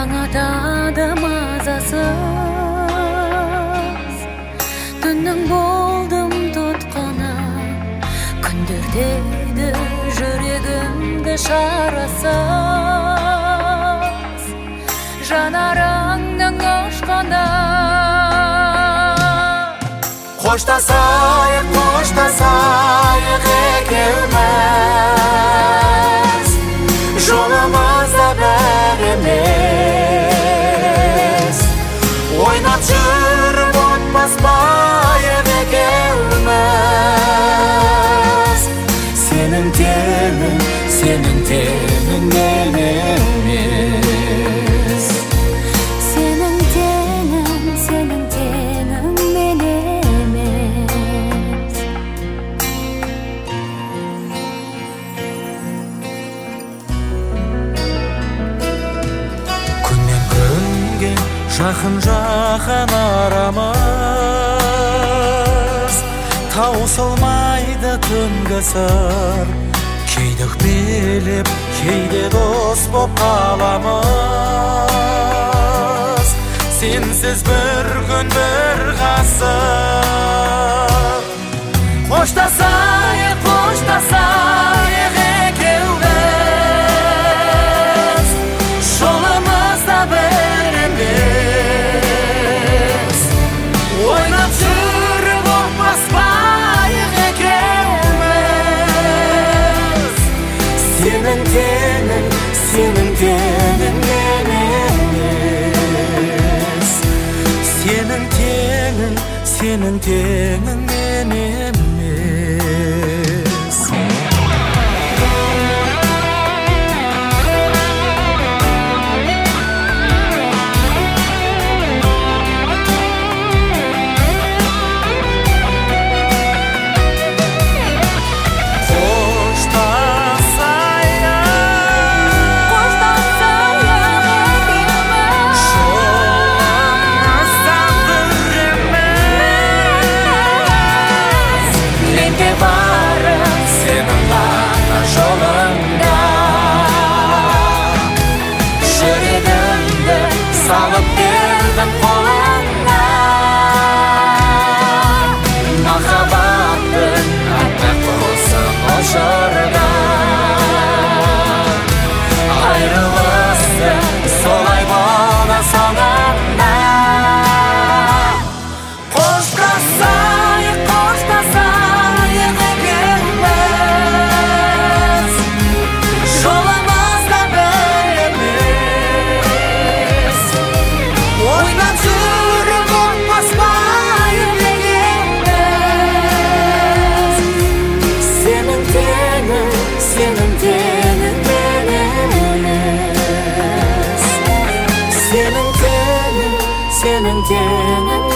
жаңада мазасыз түннің болдым тұтқаны күндердегі жүрегімді шарасыз жанарыңның ашқанда қоштасайық екеуміз жолымызда бір емес ойнап жүріп от баспайық екеуміз сенің теңің мен емес сенің теңің мен емес күннен күнге жақын арамыз таусылмайды түнгі сыр кейде өкпелеп кейде дос боп қаламыз сенсіз бір күн бір ғасыр қоштасайық екеуміз жолымызда бір емес ойнап жүріп от баспайық екеуміз сенің теңің мен емес сенің теңің мен емес салып бердім қолыңа махаббаттың аппақ құсын ұшырда айрылыстың солай бола соңында қоштасайық екеуміз жолымызда бір емес ойнап жүріп от баспайық екеуміз сенің теңің мен емес сенің теңің